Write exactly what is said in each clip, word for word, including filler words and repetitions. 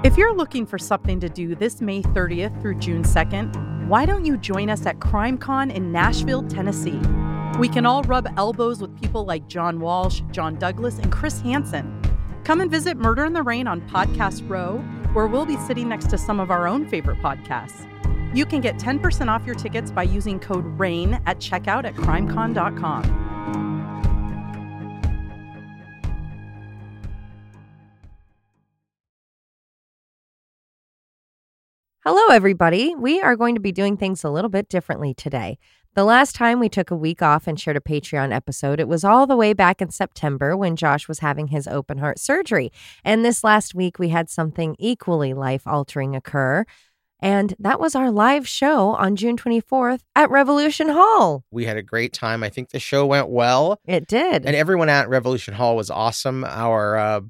If you're looking for something to do this May thirtieth through June second, why don't you join us at CrimeCon in Nashville, Tennessee? We can all rub elbows with people like John Walsh, John Douglas, and Chris Hansen. Come and visit Murder in the Rain on Podcast Row, where we'll be sitting next to some of our own favorite podcasts. You can get ten percent off your tickets by using code RAIN at checkout at crimecon dot com. Hello, everybody. We are going to be doing things a little bit differently today. The last time we took a week off and shared a Patreon episode, it was all the way back in September when Josh was having his open heart surgery. And this last week, we had something equally life-altering occur. And that was our live show on June twenty-fourth at Revolution Hall. We had a great time. I think the show went well. It did. And everyone at Revolution Hall was awesome. Our uh,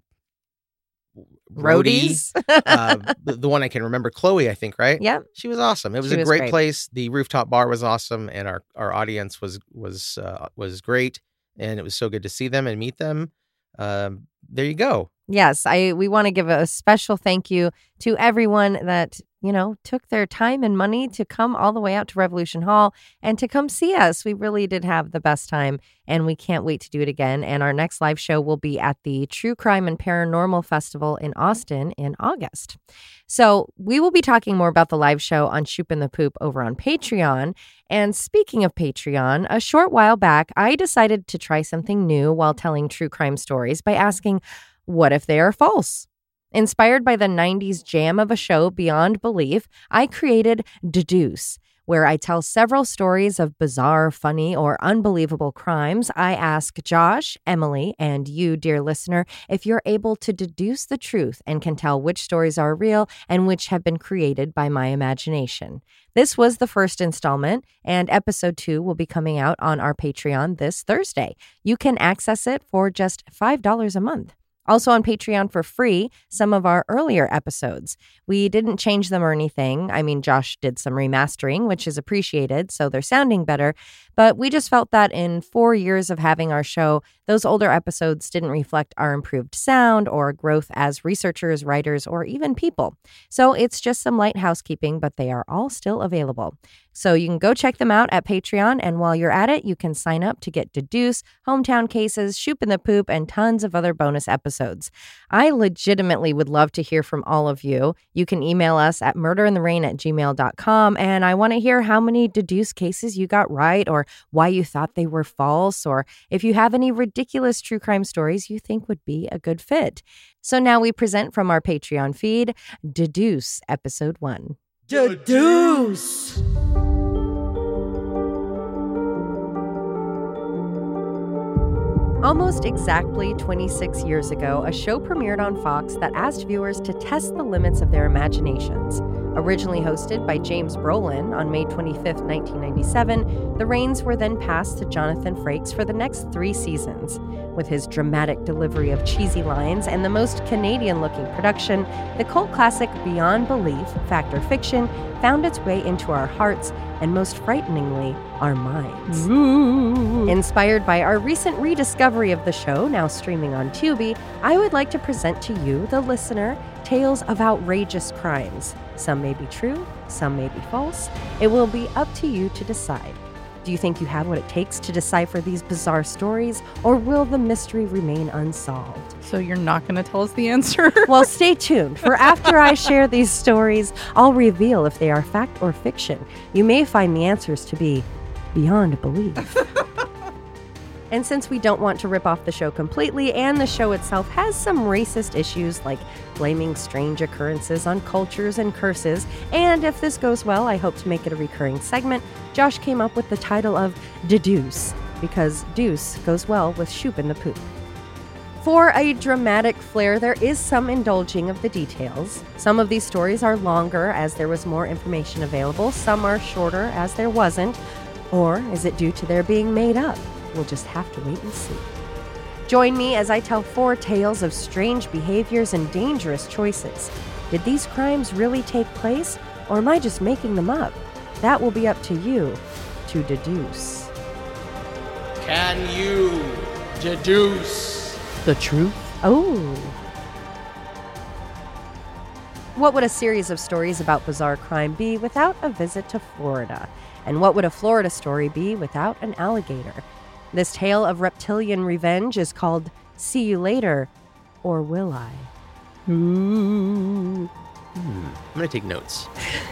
roadies, uh, the, the one I can remember, Chloe, I think, right? Yep. She was awesome. It was She a was great, great. place. The rooftop bar was awesome, and our, our audience was was uh, was great. And it was so good to see them and meet them. Um, there you go. Yes, I. we want to give a special thank you to everyone that, you know, took their time and money to come all the way out to Revolution Hall and to come see us. We really did have the best time, and we can't wait to do it again. And our next live show will be at the True Crime and Paranormal Festival in Austin in August. So we will be talking more about the live show on Shoop and the Poop over on Patreon. And speaking of Patreon, a short while back, I decided to try something new while telling true crime stories by asking, what if they are false? Inspired by the nineties jam of a show Beyond Belief, I created Deduce, where I tell several stories of bizarre, funny, or unbelievable crimes. I ask Josh, Emily, and you, dear listener, if you're able to deduce the truth and can tell which stories are real and which have been created by my imagination. This was the first installment, and episode two will be coming out on our Patreon this Thursday. You can access it for just five dollars a month. Also on Patreon for free, some of our earlier episodes. We didn't change them or anything. I mean, Josh did some remastering, which is appreciated, so they're sounding better. But we just felt that in four years of having our show, those older episodes didn't reflect our improved sound or growth as researchers, writers, or even people. So it's just some light housekeeping, but they are all still available. So you can go check them out at Patreon, and while you're at it, you can sign up to get Deduce, Hometown Cases, Shoop and the Poop, and tons of other bonus episodes. I legitimately would love to hear from all of you. You can email us at murderintherain at gmail dot com, and I want to hear how many Deduce cases you got right, or why you thought they were false, or if you have any ridiculous true crime stories you think would be a good fit. So now we present from our Patreon feed, Deduce, Episode one. Deduce! Almost exactly twenty-six years ago, a show premiered on Fox that asked viewers to test the limits of their imaginations. Originally hosted by James Brolin on May twenty-fifth, nineteen ninety-seven, the reins were then passed to Jonathan Frakes for the next three seasons. With his dramatic delivery of cheesy lines and the most Canadian-looking production, the cult classic Beyond Belief, Fact or Fiction, found its way into our hearts and, most frighteningly, our minds. Ooh. Inspired by our recent rediscovery of the show, now streaming on Tubi, I would like to present to you, the listener, tales of outrageous crimes. Some may be true, some may be false. It will be up to you to decide. Do you think you have what it takes to decipher these bizarre stories, or will the mystery remain unsolved? So you're not going to tell us the answer? Well, stay tuned, for after I share these stories, I'll reveal if they are fact or fiction. You may find the answers to be beyond belief. And since we don't want to rip off the show completely, and the show itself has some racist issues like blaming strange occurrences on cultures and curses, and if this goes well, I hope to make it a recurring segment, Josh came up with the title of Deduce, because deuce goes well with Shoop and the Poop. For a dramatic flair, there is some indulging of the details. Some of these stories are longer as there was more information available, some are shorter as there wasn't, or is it due to their being made up? We'll just have to wait and see. Join me as I tell four tales of strange behaviors and dangerous choices. Did these crimes really take place, or am I just making them up? That will be up to you to deduce. Can you deduce The truth? Oh. What would a series of stories about bizarre crime be without a visit to Florida? And what would a Florida story be without an alligator? This tale of reptilian revenge is called See You Later, or Will I? Ooh. Hmm. I'm going to take notes.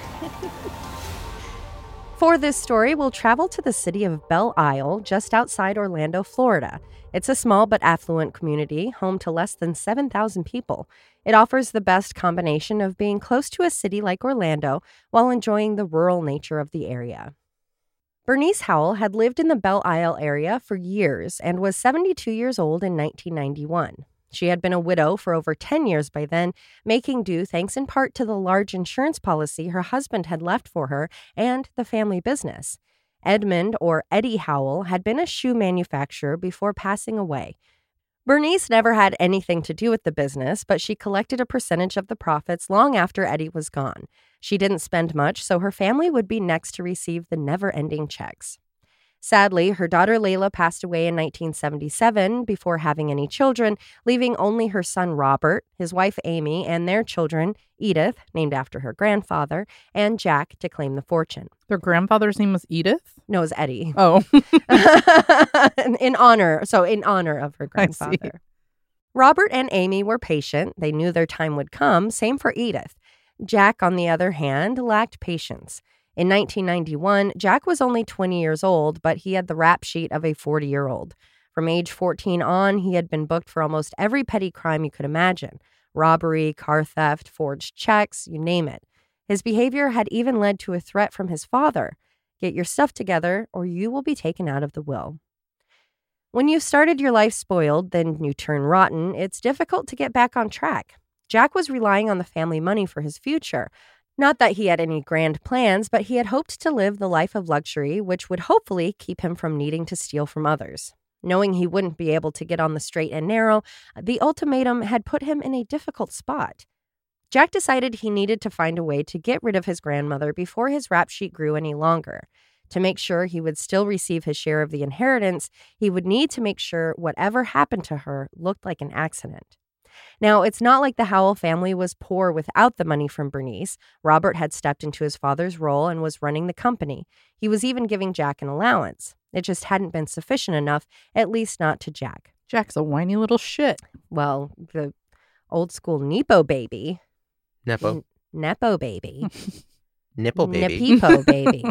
For this story, we'll travel to the city of Belle Isle, just outside Orlando, Florida. It's a small but affluent community, home to less than seven thousand people. It offers the best combination of being close to a city like Orlando while enjoying the rural nature of the area. Bernice Howell had lived in the Belle Isle area for years and was seventy-two years old in nineteen ninety-one. She had been a widow for over ten years by then, making do thanks in part to the large insurance policy her husband had left for her and the family business. Edmund, or Eddie Howell, had been a shoe manufacturer before passing away. Bernice never had anything to do with the business, but she collected a percentage of the profits long after Eddie was gone. She didn't spend much, so her family would be next to receive the never-ending checks. Sadly, her daughter Layla passed away in nineteen seventy-seven before having any children, leaving only her son Robert, his wife Amy, and their children, Edith, named after her grandfather, and Jack, to claim the fortune. Their grandfather's name was Edith? No, it was Eddie. Oh. in honor, so in honor of her grandfather. Robert and Amy were patient. They knew their time would come. Same for Edith. Jack, on the other hand, lacked patience. In nineteen ninety-one, Jack was only twenty years old, but he had the rap sheet of a forty-year-old. From age fourteen on, he had been booked for almost every petty crime you could imagine. Robbery, car theft, forged checks, you name it. His behavior had even led to a threat from his father. Get your stuff together, or you will be taken out of the will. When you've started your life spoiled, then you turn rotten, it's difficult to get back on track. Jack was relying on the family money for his future. Not that he had any grand plans, but he had hoped to live the life of luxury, which would hopefully keep him from needing to steal from others. Knowing he wouldn't be able to get on the straight and narrow, the ultimatum had put him in a difficult spot. Jack decided he needed to find a way to get rid of his grandmother before his rap sheet grew any longer. To make sure he would still receive his share of the inheritance, he would need to make sure whatever happened to her looked like an accident. Now, it's not like the Howell family was poor without the money from Bernice. Robert had stepped into his father's role and was running the company. He was even giving Jack an allowance. It just hadn't been sufficient enough, at least not to Jack. Jack's a whiny little shit. Well, the old school Nepo baby. Nepo. N- Nepo baby. Nipple baby. Nepepo baby.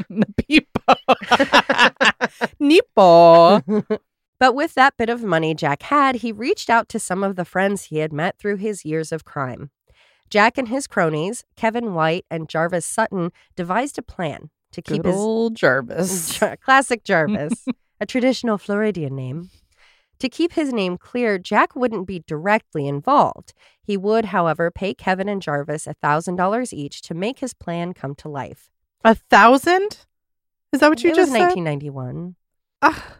Nepo. Nepo. But with that bit of money Jack had, he reached out to some of the friends he had met through his years of crime. Jack and his cronies, Kevin White and Jarvis Sutton, devised a plan to keep Good his old Jarvis. classic Jarvis, a traditional Floridian name. To keep his name clear, Jack wouldn't be directly involved. He would, however, pay Kevin and Jarvis one thousand dollars each to make his plan come to life. A thousand? Is that what you it just was said? nineteen ninety-one. Ah,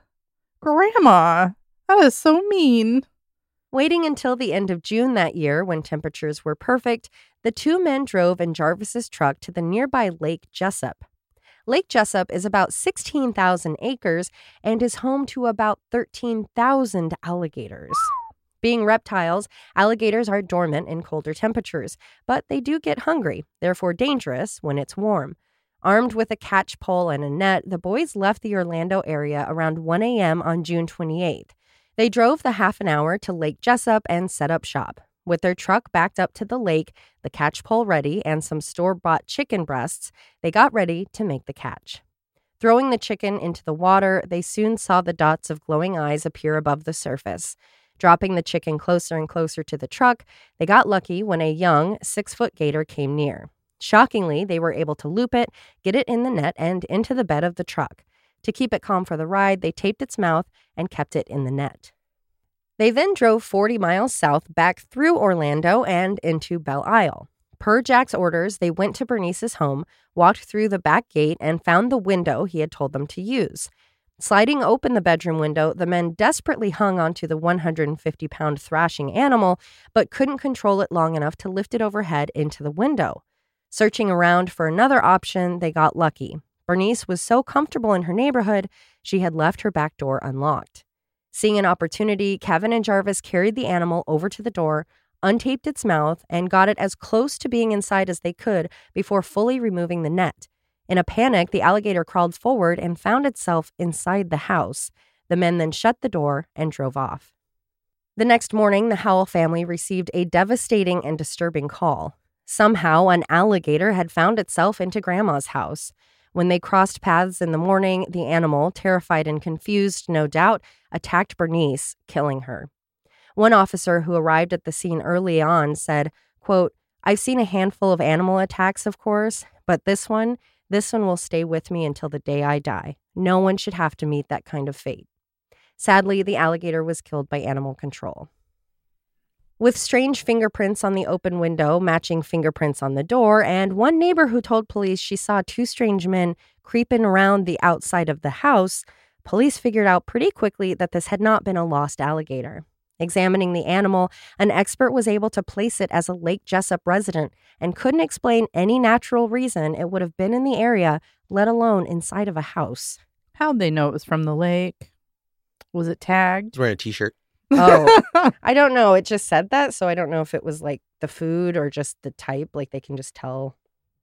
Grandma, that is so mean. Waiting until the end of June that year, when temperatures were perfect, the two men drove in Jarvis's truck to the nearby Lake Jessup. Lake Jessup is about sixteen thousand acres and is home to about thirteen thousand alligators. Being reptiles, alligators are dormant in colder temperatures, but they do get hungry, therefore dangerous when it's warm. Armed with a catch pole and a net, the boys left the Orlando area around one a.m. on June twenty-eighth. They drove the half an hour to Lake Jessup and set up shop. With their truck backed up to the lake, the catch pole ready, and some store-bought chicken breasts, they got ready to make the catch. Throwing the chicken into the water, they soon saw the dots of glowing eyes appear above the surface. Dropping the chicken closer and closer to the truck, they got lucky when a young, six-foot gator came near. Shockingly, they were able to loop it, get it in the net, and into the bed of the truck. To keep it calm for the ride, they taped its mouth and kept it in the net. They then drove forty miles south back through Orlando and into Belle Isle. Per Jack's orders, they went to Bernice's home, walked through the back gate, and found the window he had told them to use. Sliding open the bedroom window, the men desperately hung onto the one hundred fifty pound thrashing animal, but couldn't control it long enough to lift it overhead into the window. Searching around for another option, they got lucky. Bernice was so comfortable in her neighborhood, she had left her back door unlocked. Seeing an opportunity, Kevin and Jarvis carried the animal over to the door, untaped its mouth, and got it as close to being inside as they could before fully removing the net. In a panic, the alligator crawled forward and found itself inside the house. The men then shut the door and drove off. The next morning, the Howell family received a devastating and disturbing call. Somehow, an alligator had found itself into Grandma's house. When they crossed paths in the morning, the animal, terrified and confused, no doubt, attacked Bernice, killing her. One officer who arrived at the scene early on said, quote, "I've seen a handful of animal attacks, of course, but this one, this one will stay with me until the day I die. No one should have to meet that kind of fate." Sadly, the alligator was killed by animal control. With strange fingerprints on the open window matching fingerprints on the door, and one neighbor who told police she saw two strange men creeping around the outside of the house, police figured out pretty quickly that this had not been a lost alligator. Examining the animal, an expert was able to place it as a Lake Jessup resident and couldn't explain any natural reason it would have been in the area, let alone inside of a house. How'd they know it was from the lake? Was it tagged? He's wearing a t-shirt. Oh, I don't know. It just said that, so I don't know if it was like the food or just the type. Like they can just tell.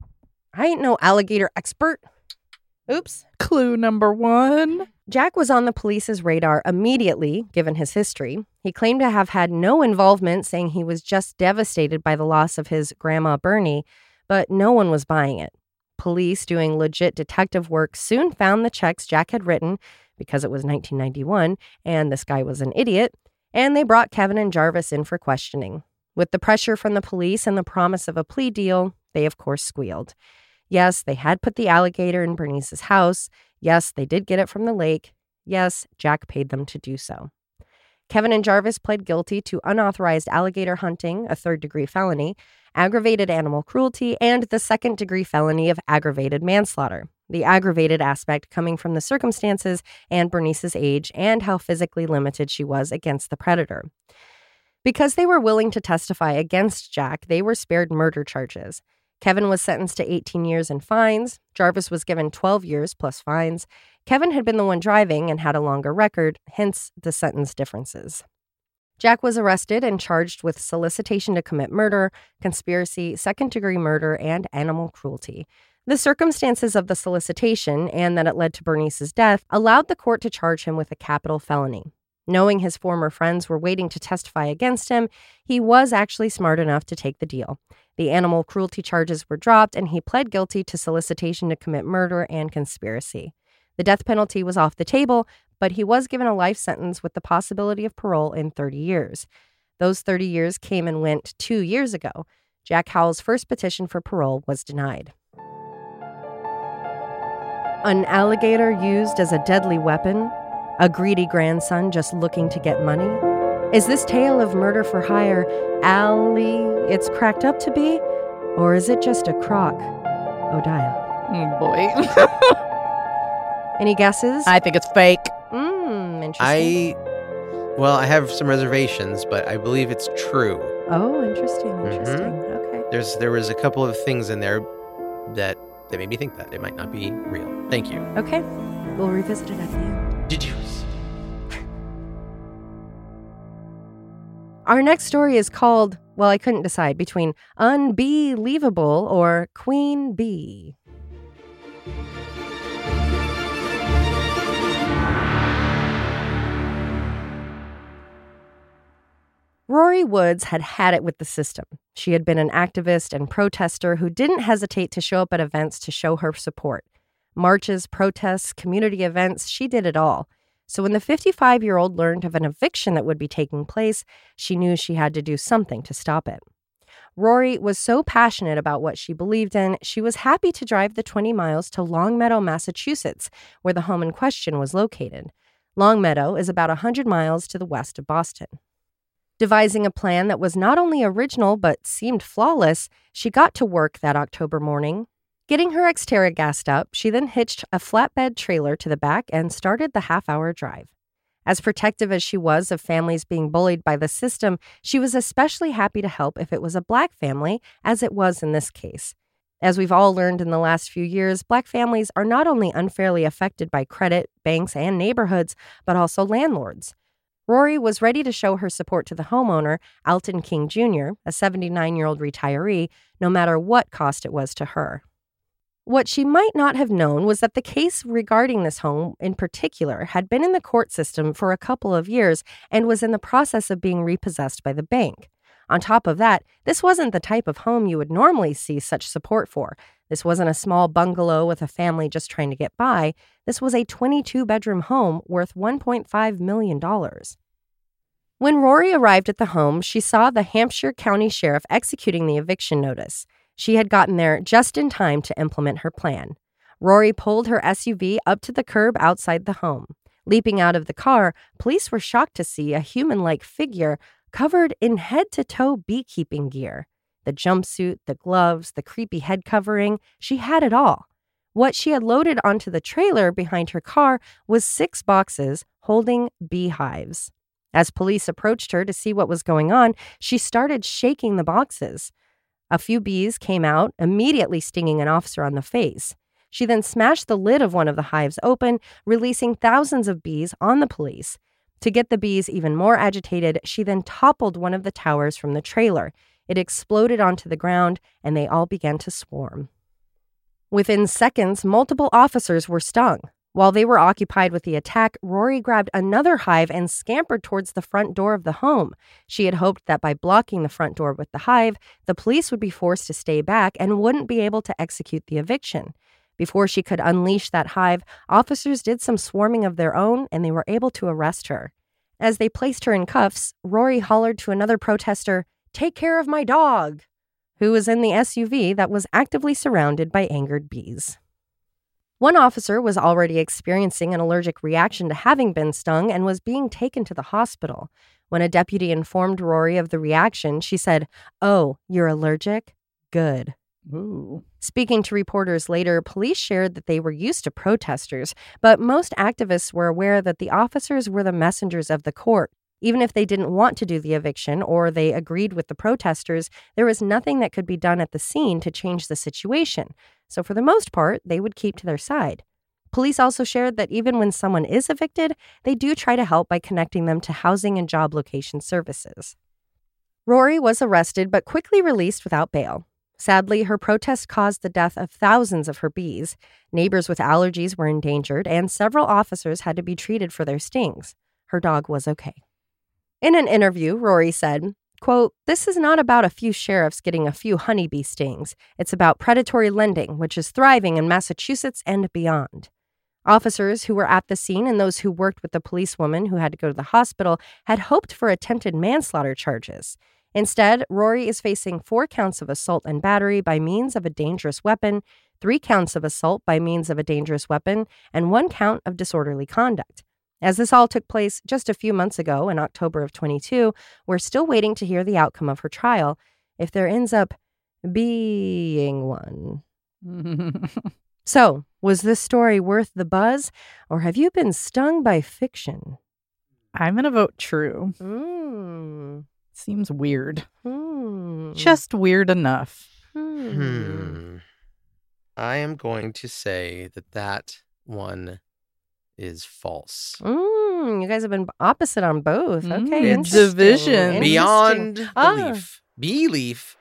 I ain't no alligator expert. Oops. Clue number one. Jack was on the police's radar immediately, given his history. He claimed to have had no involvement, saying he was just devastated by the loss of his grandma Bernie, but no one was buying it. Police, doing legit detective work, soon found the checks Jack had written, because it was nineteen ninety-one, and this guy was an idiot, and they brought Kevin and Jarvis in for questioning. With the pressure from the police and the promise of a plea deal, they of course squealed. Yes, they had put the alligator in Bernice's house. Yes, they did get it from the lake. Yes, Jack paid them to do so. Kevin and Jarvis pled guilty to unauthorized alligator hunting, a third-degree felony, aggravated animal cruelty, and the second-degree felony of aggravated manslaughter. The aggravated aspect coming from the circumstances and Bernice's age and how physically limited she was against the predator. Because they were willing to testify against Jack, they were spared murder charges. Kevin was sentenced to eighteen years and fines. Jarvis was given twelve years plus fines. Kevin had been the one driving and had a longer record, hence the sentence differences. Jack was arrested and charged with solicitation to commit murder, conspiracy, second-degree murder, and animal cruelty. The circumstances of the solicitation and that it led to Bernice's death allowed the court to charge him with a capital felony. Knowing his former friends were waiting to testify against him, he was actually smart enough to take the deal. The animal cruelty charges were dropped, and he pled guilty to solicitation to commit murder and conspiracy. The death penalty was off the table, but he was given a life sentence with the possibility of parole in thirty years. Those thirty years came and went two years ago. Jack Howell's first petition for parole was denied. An alligator used as a deadly weapon? A greedy grandson just looking to get money? Is this tale of murder for hire Allie it's cracked up to be? Or is it just a crock? Odia. Oh boy. Any guesses? I think it's fake. Mmm, interesting. I, well, I have some reservations, but I believe it's true. Oh, interesting, interesting. Mhm. Okay. There's there was a couple of things in there that that made me think that it might not be real. Thank you. Okay. We'll revisit it at the end. Did you? Our next story is called, well, I couldn't decide between Unbelievable or Queen Bee. Rory Woods had had it with the system. She had been an activist and protester who didn't hesitate to show up at events to show her support. Marches, protests, community events, she did it all. So when the fifty-five-year-old learned of an eviction that would be taking place, she knew she had to do something to stop it. Rory was so passionate about what she believed in, she was happy to drive the twenty miles to Longmeadow, Massachusetts, where the home in question was located. Longmeadow is about one hundred miles to the west of Boston. Devising a plan that was not only original but seemed flawless, she got to work that October morning. Getting her Xterra gassed up, she then hitched a flatbed trailer to the back and started the half-hour drive. As protective as she was of families being bullied by the system, she was especially happy to help if it was a Black family, as it was in this case. As we've all learned in the last few years, Black families are not only unfairly affected by credit, banks, and neighborhoods, but also landlords. Rory was ready to show her support to the homeowner, Alton King Junior, a seventy-nine-year-old retiree, no matter what cost it was to her. What she might not have known was that the case regarding this home in particular had been in the court system for a couple of years and was in the process of being repossessed by the bank. On top of that, this wasn't the type of home you would normally see such support for. This wasn't a small bungalow with a family just trying to get by. This was a twenty-two bedroom home worth one point five million dollars. When Rory arrived at the home, she saw the Hampshire County Sheriff executing the eviction notice. She had gotten there just in time to implement her plan. Rory pulled her S U V up to the curb outside the home. Leaping out of the car, police were shocked to see a human-like figure covered in head-to-toe beekeeping gear. The jumpsuit, the gloves, the creepy head covering, she had it all. What she had loaded onto the trailer behind her car was six boxes holding beehives. As police approached her to see what was going on, she started shaking the boxes. A few bees came out, immediately stinging an officer on the face. She then smashed the lid of one of the hives open, releasing thousands of bees on the police. To get the bees even more agitated, she then toppled one of the towers from the trailer. It exploded onto the ground, and they all began to swarm. Within seconds, multiple officers were stung. While they were occupied with the attack, Rory grabbed another hive and scampered towards the front door of the home. She had hoped that by blocking the front door with the hive, the police would be forced to stay back and wouldn't be able to execute the eviction. Before she could unleash that hive, officers did some swarming of their own, and they were able to arrest her. As they placed her in cuffs, Rory hollered to another protester, "Take care of my dog," who was in the S U V that was actively surrounded by angered bees. One officer was already experiencing an allergic reaction to having been stung and was being taken to the hospital. When a deputy informed Rory of the reaction, she said, "Oh, you're allergic? Good." Ooh. Speaking to reporters later, police shared that they were used to protesters, but most activists were aware that the officers were the messengers of the court. Even if they didn't want to do the eviction or they agreed with the protesters, there was nothing that could be done at the scene to change the situation. So for the most part, they would keep to their side. Police also shared that even when someone is evicted, they do try to help by connecting them to housing and job location services. Rory was arrested but quickly released without bail. Sadly, her protest caused the death of thousands of her bees. Neighbors with allergies were endangered, and several officers had to be treated for their stings. Her dog was okay. In an interview, Rory said, quote, "This is not about a few sheriffs getting a few honeybee stings. It's about predatory lending, which is thriving in Massachusetts and beyond." Officers who were at the scene and those who worked with the policewoman who had to go to the hospital had hoped for attempted manslaughter charges. Instead, Rory is facing four counts of assault and battery by means of a dangerous weapon, three counts of assault by means of a dangerous weapon, and one count of disorderly conduct. As this all took place just a few months ago in October of twenty-two, we're still waiting to hear the outcome of her trial, if there ends up being one. So, was this story worth the buzz, or have you been stung by fiction? I'm going to vote true. Mm. Seems weird. Hmm. Just weird enough. Hmm. Hmm. I am going to say that that one is false. Mm, you guys have been opposite on both. Mm, Okay, it's interesting. division. Interesting. Beyond Ah. belief. Belief.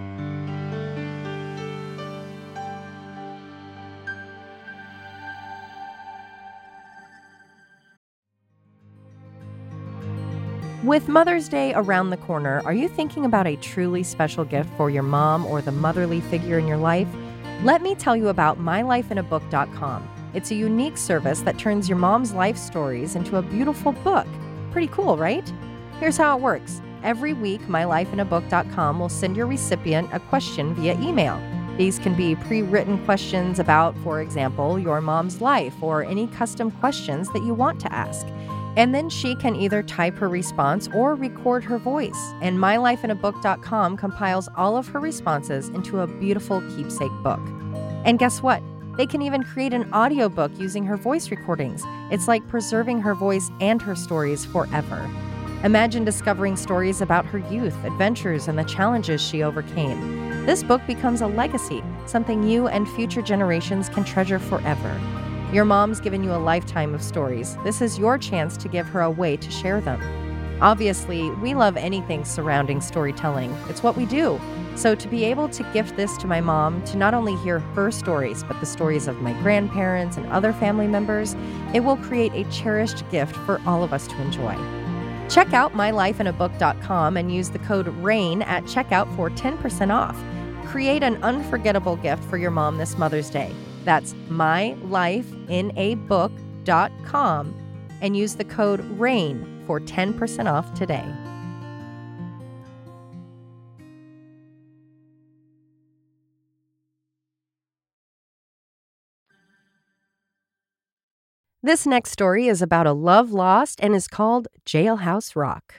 With Mother's Day around the corner, are you thinking about a truly special gift for your mom or the motherly figure in your life? Let me tell you about my life in a book dot com. It's a unique service that turns your mom's life stories into a beautiful book. Pretty cool, right? Here's how it works. Every week, my life in a book dot com will send your recipient a question via email. These can be pre-written questions about, for example, your mom's life or any custom questions that you want to ask. And then she can either type her response or record her voice. And my life in a book dot com compiles all of her responses into a beautiful keepsake book. And guess what? They can even create an audiobook using her voice recordings. It's like preserving her voice and her stories forever. Imagine discovering stories about her youth, adventures, and the challenges she overcame. This book becomes a legacy, something you and future generations can treasure forever. Your mom's given you a lifetime of stories. This is your chance to give her a way to share them. Obviously, we love anything surrounding storytelling. It's what we do. So to be able to gift this to my mom, to not only hear her stories, but the stories of my grandparents and other family members, it will create a cherished gift for all of us to enjoy. Check out my life in a book dot com and use the code RAIN at checkout for ten percent off. Create an unforgettable gift for your mom this Mother's Day. That's my life in a book dot com and use the code RAIN for ten percent off today. This next story is about a love lost and is called Jailhouse Rock.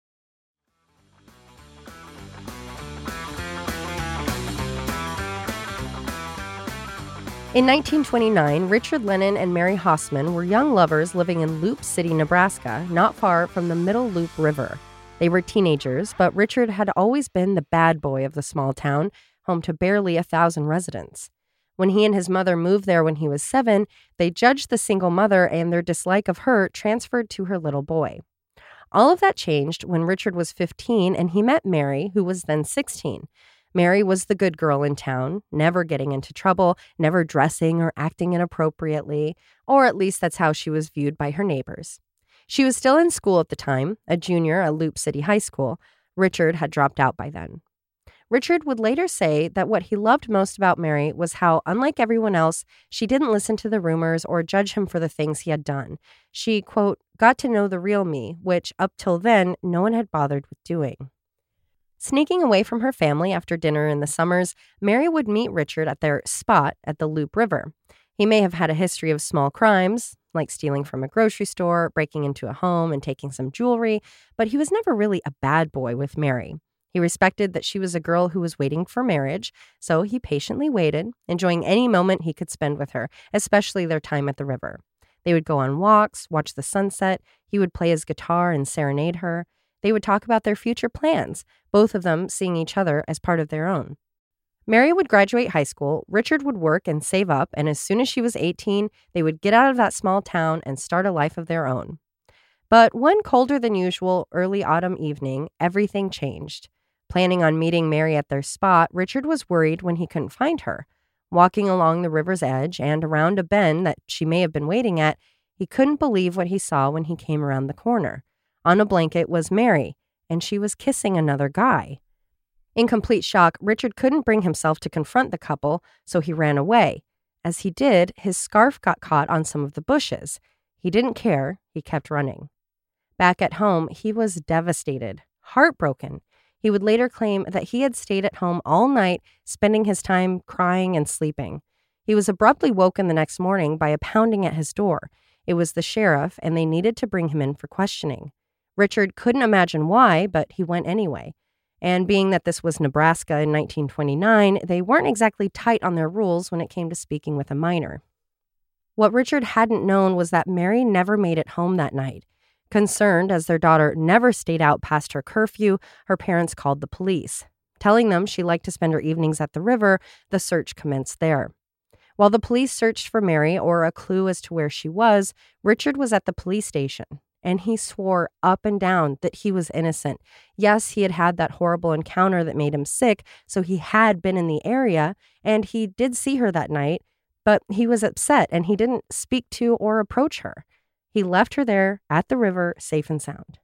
In nineteen twenty-nine, Richard Lennon and Mary Hossman were young lovers living in Loop City, Nebraska, not far from the Middle Loop River. They were teenagers, but Richard had always been the bad boy of the small town, home to barely a thousand residents. When he and his mother moved there when he was seven, they judged the single mother, and their dislike of her transferred to her little boy. All of that changed when Richard was fifteen and he met Mary, who was then sixteen. Mary was the good girl in town, never getting into trouble, never dressing or acting inappropriately, or at least that's how she was viewed by her neighbors. She was still in school at the time, a junior at Loop City High School. Richard had dropped out by then. Richard would later say that what he loved most about Mary was how, unlike everyone else, she didn't listen to the rumors or judge him for the things he had done. She, quote, got to know the real me, which up till then, no one had bothered with doing. Sneaking away from her family after dinner in the summers, Mary would meet Richard at their spot at the Loop River. He may have had a history of small crimes, like stealing from a grocery store, breaking into a home, and taking some jewelry, but he was never really a bad boy with Mary. He respected that she was a girl who was waiting for marriage, so he patiently waited, enjoying any moment he could spend with her, especially their time at the river. They would go on walks, watch the sunset. He would play his guitar and serenade her. They would talk about their future plans, both of them seeing each other as part of their own. Mary would graduate high school, Richard would work and save up, and as soon as she was eighteen, they would get out of that small town and start a life of their own. But one colder than usual early autumn evening, everything changed. Planning on meeting Mary at their spot, Richard was worried when he couldn't find her. Walking along the river's edge and around a bend that she may have been waiting at, he couldn't believe what he saw when he came around the corner. On a blanket was Mary, and she was kissing another guy. In complete shock, Richard couldn't bring himself to confront the couple, so he ran away. As he did, his scarf got caught on some of the bushes. He didn't care. He kept running. Back at home, he was devastated, heartbroken. He would later claim that he had stayed at home all night, spending his time crying and sleeping. He was abruptly woken the next morning by a pounding at his door. It was the sheriff, and they needed to bring him in for questioning. Richard couldn't imagine why, but he went anyway. And being that this was Nebraska in nineteen twenty-nine, they weren't exactly tight on their rules when it came to speaking with a minor. What Richard hadn't known was that Mary never made it home that night. Concerned as their daughter never stayed out past her curfew, her parents called the police. Telling them she liked to spend her evenings at the river, the search commenced there. While the police searched for Mary or a clue as to where she was, Richard was at the police station, and he swore up and down that he was innocent. Yes, he had had that horrible encounter that made him sick, so he had been in the area, and he did see her that night, but he was upset and he didn't speak to or approach her. He left her there at the river, safe and sound.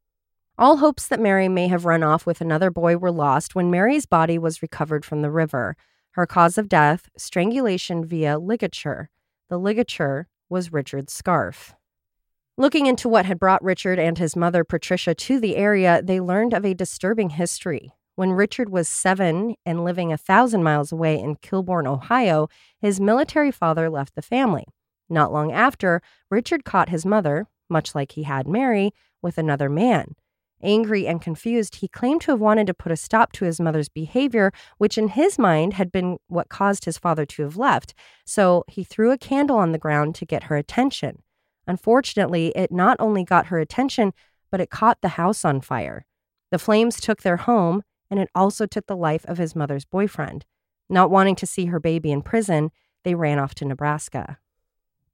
All hopes that Mary may have run off with another boy were lost when Mary's body was recovered from the river. Her cause of death, strangulation via ligature. The ligature was Richard's scarf. Looking into what had brought Richard and his mother, Patricia, to the area, they learned of a disturbing history. When Richard was seven and living a thousand miles away in Kilbourne, Ohio, his military father left the family. Not long after, Richard caught his mother, much like he had Mary, with another man. Angry and confused, he claimed to have wanted to put a stop to his mother's behavior, which in his mind had been what caused his father to have left. So he threw a candle on the ground to get her attention. Unfortunately, it not only got her attention, but it caught the house on fire. The flames took their home, and it also took the life of his mother's boyfriend. Not wanting to see her baby in prison, they ran off to Nebraska.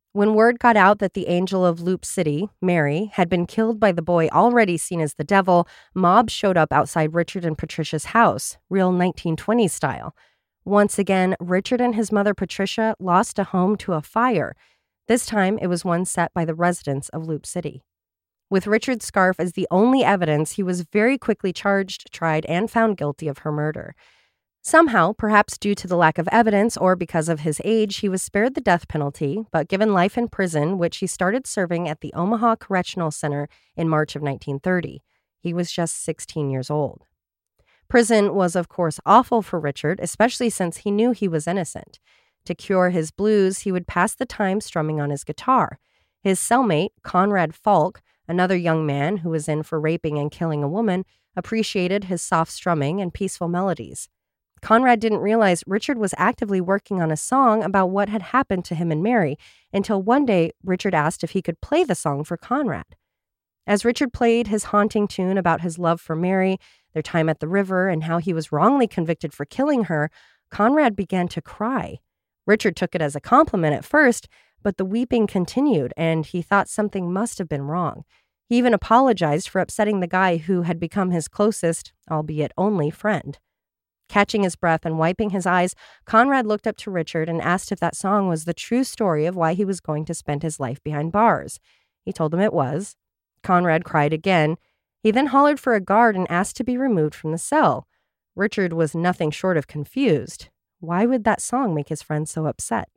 When word got out that the angel of Loop City, Mary, had been killed by the boy already seen as the devil, mobs showed up outside Richard and Patricia's house, real nineteen twenties style. Once again, Richard and his mother Patricia lost a home to a fire. This time, it was one set by the residents of Loop City. With Richard's scarf as the only evidence, he was very quickly charged, tried, and found guilty of her murder. Somehow, perhaps due to the lack of evidence or because of his age, he was spared the death penalty, but given life in prison, which he started serving at the Omaha Correctional Center in March of nineteen thirty. He was just sixteen years old. Prison was, of course, awful for Richard, especially since he knew he was innocent. To cure his blues, he would pass the time strumming on his guitar. His cellmate, Conrad Falk, another young man who was in for raping and killing a woman, appreciated his soft strumming and peaceful melodies. Conrad didn't realize Richard was actively working on a song about what had happened to him and Mary, until one day Richard asked if he could play the song for Conrad. As Richard played his haunting tune about his love for Mary, their time at the river, and how he was wrongly convicted for killing her, Conrad began to cry. Richard took it as a compliment at first, but the weeping continued, and he thought something must have been wrong. He even apologized for upsetting the guy who had become his closest, albeit only, friend. Catching his breath and wiping his eyes, Conrad looked up to Richard and asked if that song was the true story of why he was going to spend his life behind bars. He told him it was. Conrad cried again. He then hollered for a guard and asked to be removed from the cell. Richard was nothing short of confused. Why would that song make his friend so upset?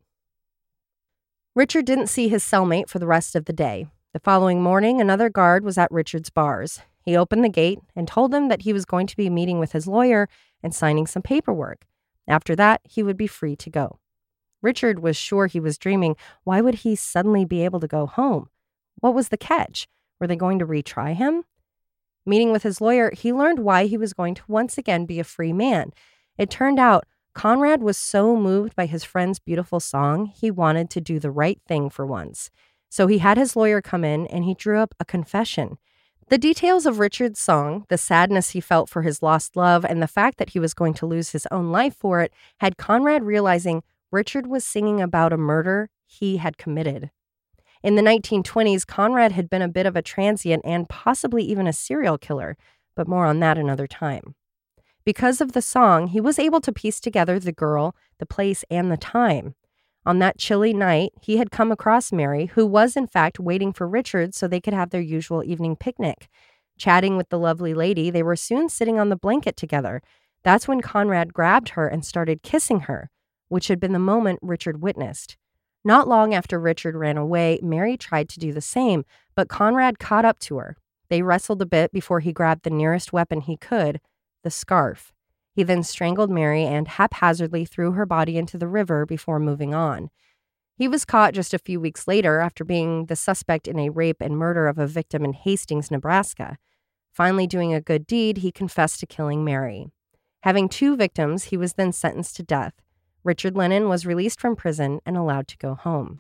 Richard didn't see his cellmate for the rest of the day. The following morning, another guard was at Richard's bars. He opened the gate and told him that he was going to be meeting with his lawyer and signing some paperwork. After that, he would be free to go. Richard was sure he was dreaming. Why would he suddenly be able to go home? What was the catch? Were they going to retry him? Meeting with his lawyer, he learned why he was going to once again be a free man. It turned out Conrad was so moved by his friend's beautiful song, he wanted to do the right thing for once. So he had his lawyer come in and he drew up a confession. The details of Richard's song, the sadness he felt for his lost love, and the fact that he was going to lose his own life for it had Conrad realizing Richard was singing about a murder he had committed. In the nineteen twenties, Conrad had been a bit of a transient and possibly even a serial killer, but more on that another time. Because of the song, he was able to piece together the girl, the place, and the time. On that chilly night, he had come across Mary, who was in fact waiting for Richard so they could have their usual evening picnic. Chatting with the lovely lady, they were soon sitting on the blanket together. That's when Conrad grabbed her and started kissing her, which had been the moment Richard witnessed. Not long after Richard ran away, Mary tried to do the same, but Conrad caught up to her. They wrestled a bit before he grabbed the nearest weapon he could, the scarf. He then strangled Mary and haphazardly threw her body into the river before moving on. He was caught just a few weeks later after being the suspect in a rape and murder of a victim in Hastings, Nebraska. Finally doing a good deed, he confessed to killing Mary. Having two victims, he was then sentenced to death. Richard Lennon was released from prison and allowed to go home.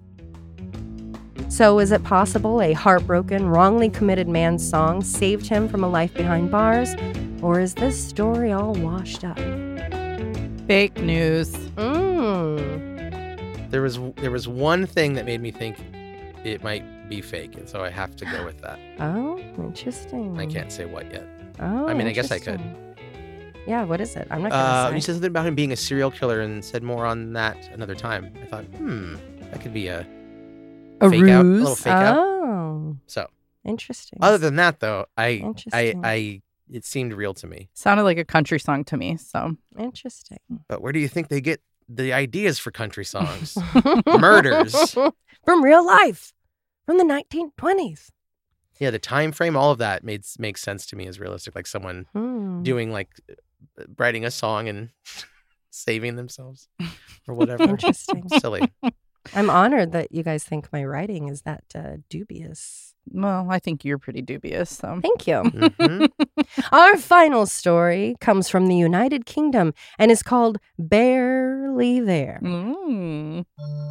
So is it possible a heartbroken, wrongly committed man's song saved him from a life behind bars? Or is this story all washed up? Fake news. Mm. There was there was one thing that made me think it might be fake, and so I have to go with that. Oh, interesting. I can't say what yet. Oh, I mean, I guess I could. Yeah, what is it? I'm not going to Uh, say. he said something about him being a serial killer and said more on that another time. I thought, hmm, that could be a, A fake out, a ruse? little fake out. Oh, So, interesting. other than that, though, I, I, Interesting. I, it seemed real to me. Sounded like a country song to me, so. Interesting. But where do you think they get the ideas for country songs? Murders. From real life. From the nineteen twenties. Yeah, the time frame, all of that made makes sense to me as realistic. Like someone Hmm. doing like writing a song and saving themselves or whatever. Interesting. Silly. I'm honored that you guys think my writing is that uh, dubious. Well, I think you're pretty dubious, so. Thank you. hmm Our final story comes from the United Kingdom and is called Barely There. Mm.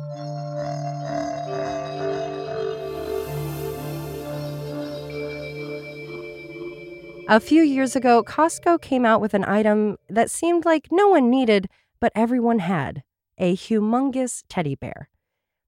A few years ago, Costco came out with an item that seemed like no one needed, but everyone had. A humongous teddy bear.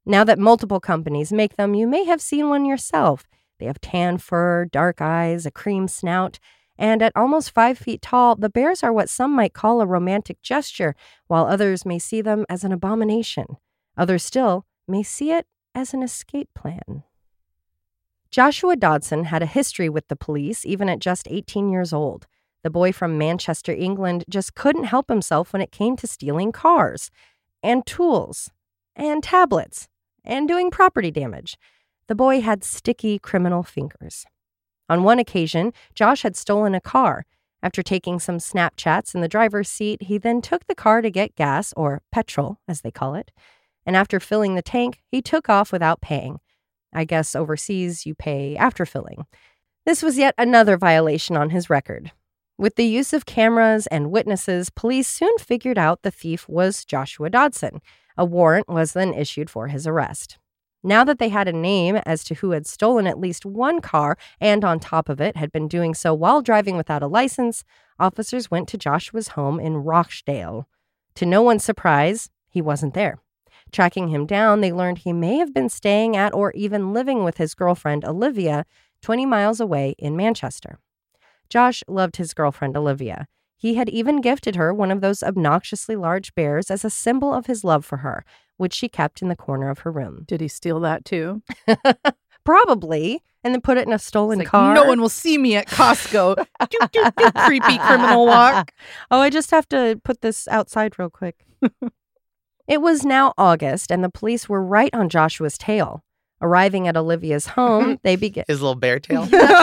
Now that multiple companies make them, you may have seen one yourself. They have tan fur, dark eyes, a cream snout, and at almost five feet tall, the bears are what some might call a romantic gesture, while others may see them as an abomination. Others still may see it as an escape plan. Joshua Dodson had a history with the police even at just eighteen years old. The boy from Manchester, England, just couldn't help himself when it came to stealing cars, and tools, and tablets, and doing property damage. The boy had sticky criminal fingers. On one occasion, Josh had stolen a car. After taking some Snapchats in the driver's seat, he then took the car to get gas, or petrol, as they call it. And after filling the tank, he took off without paying. I guess overseas you pay after filling. This was yet another violation on his record. With the use of cameras and witnesses, police soon figured out the thief was Joshua Dodson. A warrant was then issued for his arrest. Now that they had a name as to who had stolen at least one car and on top of it had been doing so while driving without a license, officers went to Joshua's home in Rochdale. To no one's surprise, he wasn't there. Tracking him down, they learned he may have been staying at or even living with his girlfriend, Olivia, twenty miles away in Manchester. Josh loved his girlfriend, Olivia. He had even gifted her one of those obnoxiously large bears as a symbol of his love for her, which she kept in the corner of her room. Did he steal that too? Probably, and then put it in a stolen It's like, car. no one will see me at Costco. do, do, do, creepy criminal walk. Oh, I just have to put this outside real quick. It was now August, and the police were right on Joshua's tail. Arriving at Olivia's home, they began... His little bear tail. That's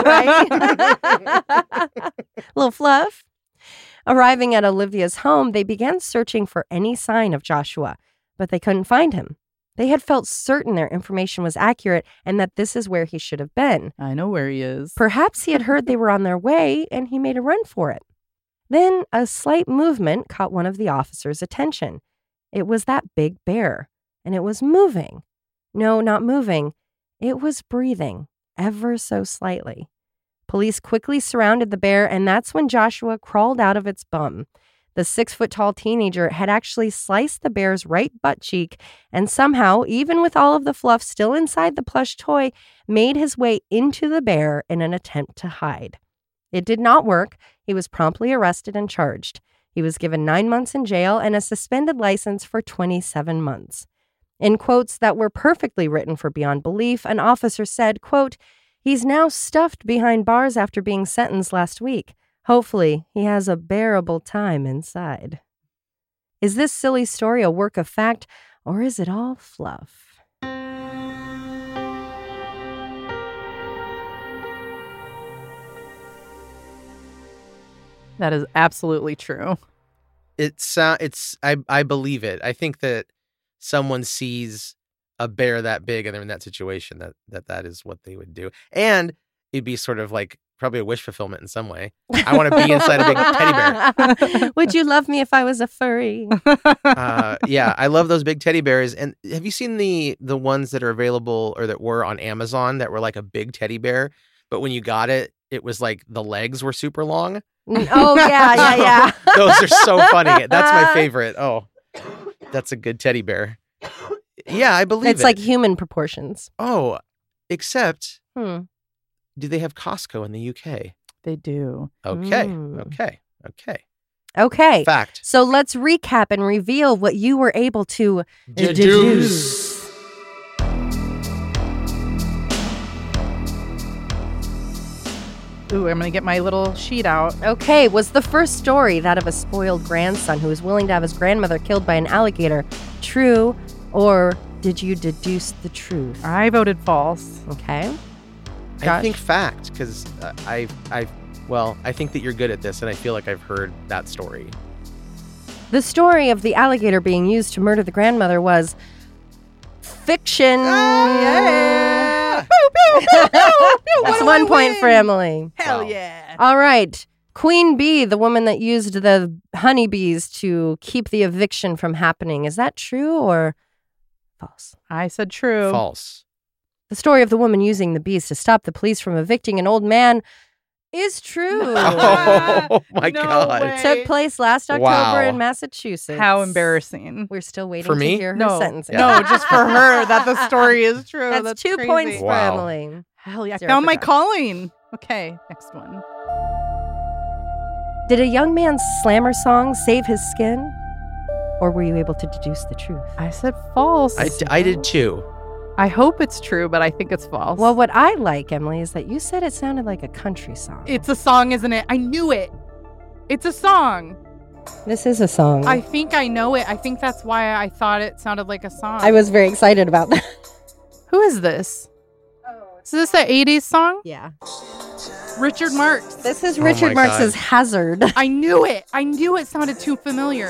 right. Little fluff. Arriving at Olivia's home, they began searching for any sign of Joshua, but they couldn't find him. They had felt certain their information was accurate and that this is where he should have been. I know where he is. Perhaps he had heard they were on their way and he made a run for it. Then a slight movement caught one of the officers' attention. It was that big bear, and it was moving. No, not moving. It was breathing, ever so slightly. Police quickly surrounded the bear, and that's when Joshua crawled out of its bum. The six-foot-tall teenager had actually sliced the bear's right butt cheek and somehow, even with all of the fluff still inside the plush toy, made his way into the bear in an attempt to hide. It did not work. He was promptly arrested and charged. He was given nine months in jail and a suspended license for twenty-seven months. In quotes that were perfectly written for Beyond Belief, an officer said, quote, "He's now stuffed behind bars after being sentenced last week. Hopefully, he has a bearable time inside." Is this silly story a work of fact, or is it all fluff? That is absolutely true. It's uh, it's I I believe it. I think that someone sees a bear that big and they're in that situation, that that that is what they would do. And it'd be sort of like probably a wish fulfillment in some way. I want to be inside a big teddy bear. Would you love me if I was a furry? Uh, yeah, I love those big teddy bears. And have you seen the the ones that are available or that were on Amazon that were like a big teddy bear, but when you got it, it was like the legs were super long? Oh, yeah, yeah, yeah. Those are so funny. That's my favorite. Oh, that's a good teddy bear. Yeah, I believe it's it. like human proportions. Oh, except, Hmm. do they have Costco in the U K? They do. Okay, Mm. okay, okay. Okay. Fact. So let's recap and reveal what you were able to Deduce. Ooh, I'm going to get my little sheet out. Okay, was the first story, that of a spoiled grandson who was willing to have his grandmother killed by an alligator, true, or did you deduce the truth? I voted false. Okay. I Josh? think fact, because uh, I, I, well, I think that you're good at this, and I feel like I've heard that story. The story of the alligator being used to murder the grandmother was fiction. Yeah. That's one point for Emily. Hell Wow. yeah. All right. Queen Bee, the woman that used the honeybees to keep the eviction from happening. Is that true or false? I said true. False. The story of the woman using the bees to stop the police from evicting an old man is true. Oh my No God. way. Took place last October Wow. in Massachusetts. How embarrassing. We're still waiting For to me? hear her No, sentencing. no, just for her that the story is true. That's, That's two crazy. points for Wow. Emily. Hell yeah. I Zero found for my Josh. calling. Okay, next one. Did a young man's slammer song save his skin? Or were you able to deduce the truth? I said false. I, I did too. I hope it's true, but I think it's false. Well, what I like, Emily, is that you said it sounded like a country song. it's a song, isn't it? I knew it. It's a song. This is a song. I think I know it. I think that's why I thought it sounded like a song. I was very excited about that. Who is this? Is this an eighties song? Yeah. Richard Marx. This is Oh Richard my Marx's God. Hazard. I knew it. I knew it sounded too familiar.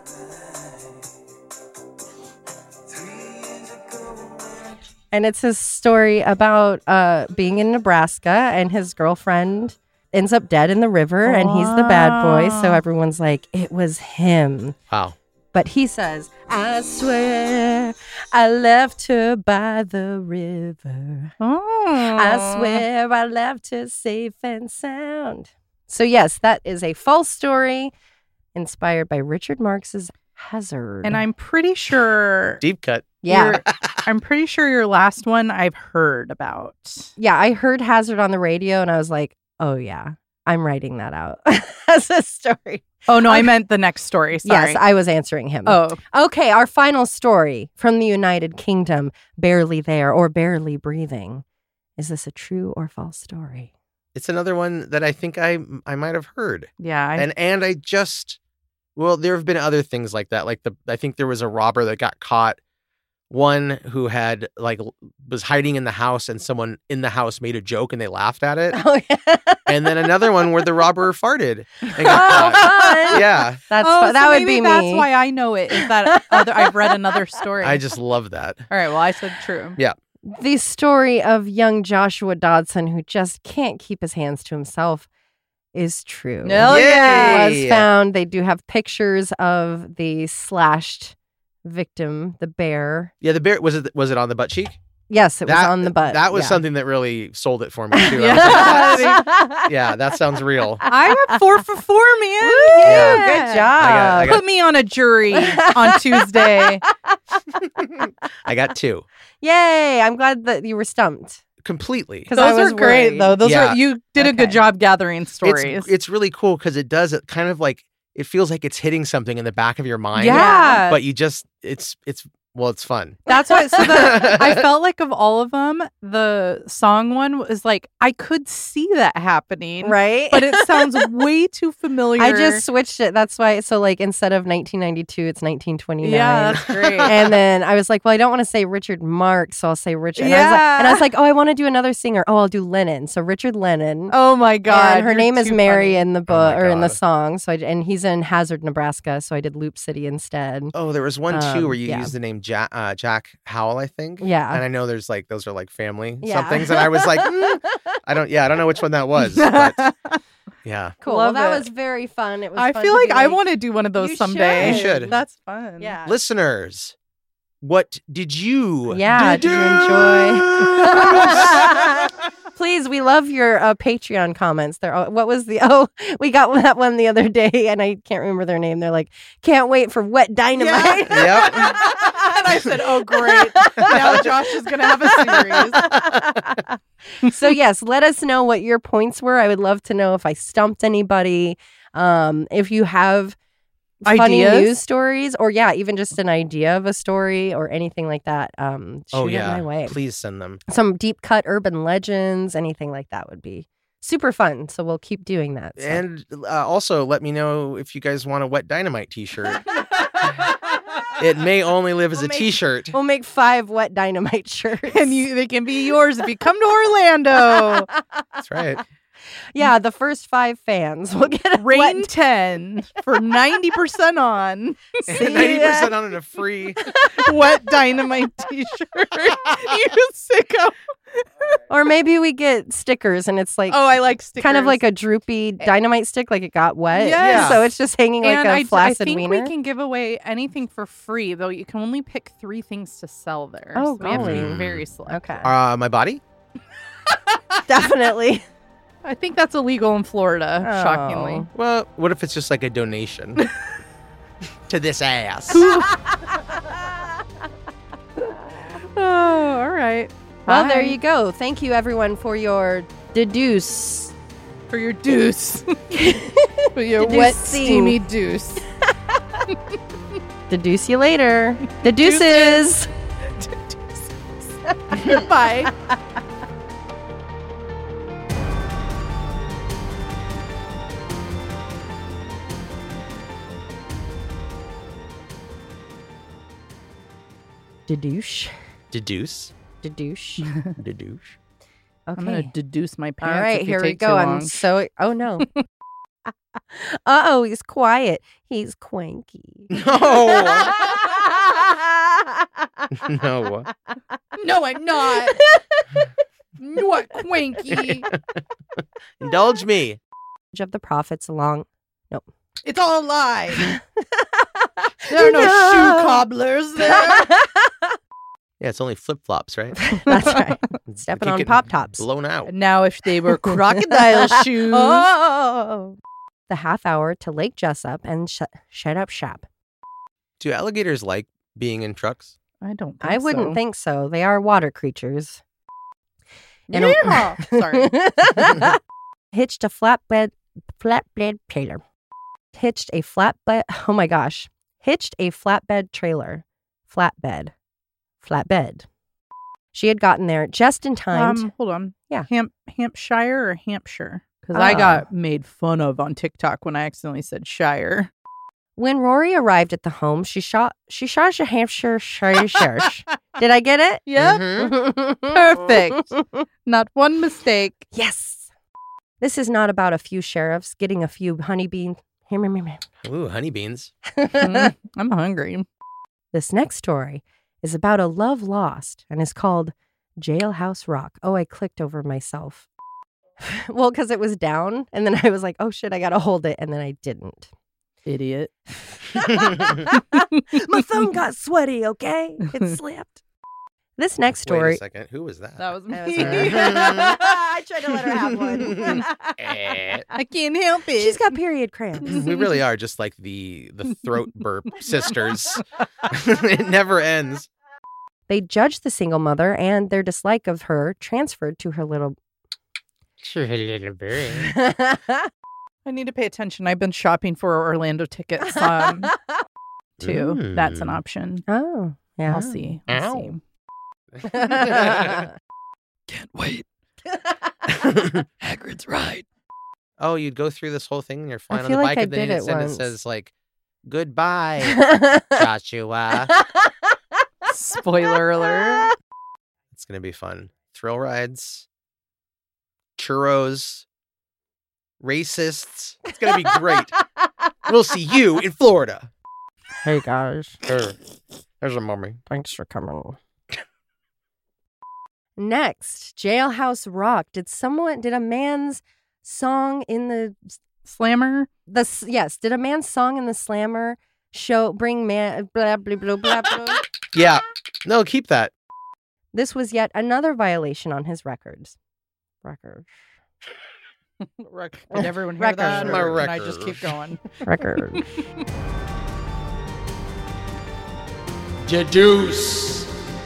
And it's his story about uh, being in Nebraska and his girlfriend ends up dead in the river and he's the bad boy. So Wow. everyone's like, it was him. Wow. But he says, I swear I left her by the river. Oh. I swear I left her safe and sound. So, yes, that is a false story inspired by Richard Marx's Hazard. And I'm pretty sure. Deep cut. yeah. your- I'm pretty sure your last one I've heard about. Yeah, I heard Hazard on the radio and I was like, oh, yeah, I'm writing that out as a story. Oh, no, I Okay. meant the next story. Sorry. Yes, I was answering him. Oh, Okay, our final story from the United Kingdom, Barely There or Barely Breathing. Is this a true or false story? It's another one that I think I I might have heard. yeah. I, and and I just well, there have been other things like that. Like the I think there was a robber that got caught. One who had like l- was hiding in the house and someone in the house made a joke and they laughed at it. Oh, yeah. And then another one where the robber farted and Oh, got caught. fun. Yeah. That's oh, fun. That so would maybe be that's me. why I know it. Is that other? I've read another story. I just love that. All right. Well, I said true. Yeah. The story of young Joshua Dodson, who just can't keep his hands to himself, is true. Hell yeah. It was found. They do have pictures of the slashed victim, the bear. Yeah, the bear was it was it on the butt cheek? Yes, it was That- on the butt. That was yeah. something that really sold it for me too. I was Yeah. like, "That's- yeah, that sounds real. I got four for four, man. Woo, Yeah. good job. I got- I got- Put me on a jury on Tuesday. I got two. Yay! I'm glad that you were stumped. Completely. Because I Those was are great, worried. though. Those Yeah. are you did a good Okay. job gathering stories. It's, it's really cool because it does it kind of like it feels like it's hitting something in the back of your mind. yeah, But you just it's it's well, it's fun. that's why. So the, I felt like of all of them, the song one was like I could see that happening, Right? But it sounds way too familiar. I just switched it. That's why. So, like, instead of nineteen ninety-two, it's nineteen twenty-nine. yeah, that's great. And then I was like, well, I don't want to say Richard Marx, so I'll say Richard. And, I was like, Yeah. and I was like, oh, I want to do another singer. Oh, I'll do Lennon. So Richard Lennon. oh my god, and her you're name is too Mary funny. in the my book or in the God. song. So I, and he's in Hazard, Nebraska. So I did Loop City instead. Oh, there was one too Um, where you yeah. used the name Jack uh, Jack Howell, I think. Yeah. And I know there's like those are like family Yeah. somethings, and I was like, mm, I don't. Yeah, I don't know which one that was. But yeah. Cool. Love well, that it. was very fun. It was. I fun feel to like be I want to do one of those You someday. You should. That's fun. Yeah. Listeners, what did you? Yeah, did you enjoy? Please, we love your uh, Patreon comments. They're all, what was the oh we got that one the other day and I can't remember their name. They're like, can't wait for Wet Dynamite. Yep. And I said, "Oh, great! Now Josh is gonna have a series." So yes, let us know what your points were. I would love to know if I stumped anybody. Um, if you have funny Ideas? news stories, or yeah, even just an idea of a story or anything like that. Um, shoot Oh it yeah. my way. Please send them. Some deep cut urban legends, anything like that would be super fun. So we'll keep doing that. So. And uh, also let me know if you guys want a Wet Dynamite T-shirt. It may only live as We'll a make- T-shirt. We'll make five Wet Dynamite shirts. And you, they can be yours if you come to Orlando. That's right. yeah, the first five fans will get a Rain wet. ten for ninety percent on Ninety percent on a free. Wet Dynamite T-shirt. You sicko. Or maybe we get stickers and it's like Oh, I like stickers. kind of like a droopy dynamite stick, like it got wet. Yes. So it's just hanging like and a I, I flaccid think wiener. we can give away anything for free, though you can only pick three things to sell there. Oh, so we have to be golly. very select. Okay. Uh, my body. Definitely. I think that's illegal in Florida, Oh. shockingly. Well, what if it's just like a donation to this ass? Oh, all right. Well, there Bye. you go. Thank you, everyone, for your deduce. For your deuce. For your Deducing. wet, steamy deuce. Deduce you later. The deuces. Bye. Deduce. Deduce. Deduce. Deduce. Okay. I'm going to deduce my pants. All right, if you here we take go. too I'm long. so. Oh, no. Uh-oh, he's quiet. He's cranky. No. No. No, I'm not. What, Quinky? Indulge me. Of the prophets along. It's all a lie. There are no, No. shoe cobblers there. Yeah, it's only flip flops, right? That's right. You Stepping keep on getting pop tops. Blown out. Now, if they were crocodile shoes. Oh. The half hour to Lake Jessup and sh- shut up shop. Do alligators like being in trucks? I don't think I wouldn't so. think so. They are water creatures. In a- Yeehaw. Sorry. Hitched a flatbed, flatbed trailer. Hitched a flatbed. Oh my gosh. Hitched a flatbed trailer. Flatbed. Flatbed. She had gotten there just in time. to- Um, hold on. Yeah. Hamp- Hampshire or Hampshire? Because I Ah. got made fun of on TikTok when I accidentally said Shire. when Rory arrived at the home, she shot. She shot a Hampshire Shire. Did I get it? Yep. Mhm. Perfect. Not one mistake. Yes. This is not about a few sheriffs getting a few honeybees. Ooh, honeybeans. Mm, I'm hungry. This next story is about a love lost and is called Jailhouse Rock. Oh, I clicked over myself. Well, because it was down, and then I was like, oh shit, I gotta hold it, and then I didn't. Idiot. My phone got sweaty, okay? It slipped. This next Wait a story. second. Who was that? That was me. That was her. I tried to let her have one. Eh. I can't help it. She's got period cramps. We really are just like the the throat burp sisters. It never ends. They judged the single mother, and their dislike of her transferred to her little. Sure, little bird. I need to pay attention. I've been shopping for Orlando tickets um, too. That's an Mm. option. Oh, yeah. I'll see. I'll see. Can't wait. Hagrid's ride. Oh, you'd go through this whole thing and you're flying on feel the like bike I and then did it, it then it once. says like goodbye, Joshua. Spoiler alert. It's gonna be fun. Thrill rides, churros, racists. It's gonna be great. We'll see you in Florida. Hey guys, There- There's a mummy. thanks for coming. Next, Jailhouse Rock. Did someone? Did a man's song in the Slammer. the s- yes? Did a man's song in the Slammer show bring man blah blah blah blah blah? Yeah. No, keep that. This was yet another violation on his records. Record. Rec- Did everyone hear Record. that? My Or can I just record. keep going? Record. Deduce.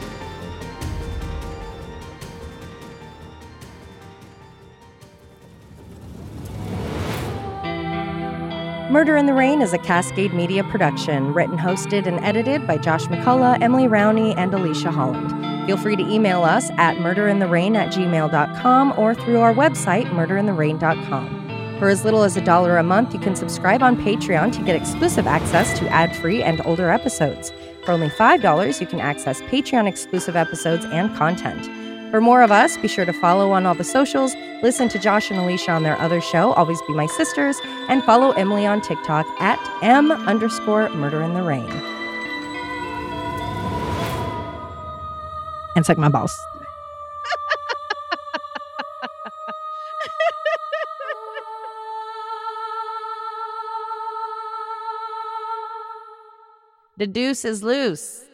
Murder in the Rain is a Cascade Media production, written, hosted, and edited by Josh McCullough, Emily Rowney, and Alicia Holland. Feel free to email us at murderintherain at gmail dot com or through our website, murderintherain dot com. For as little as a dollar a month, you can subscribe on Patreon to get exclusive access to ad-free and older episodes. For only five dollars, you can access Patreon-exclusive episodes and content. For more of us, be sure to follow on all the socials, listen to Josh and Alicia on their other show, Always Be My Sisters, and follow Emily on TikTok at M underscore Murder in the Rain. And suck my balls. The deuce is loose.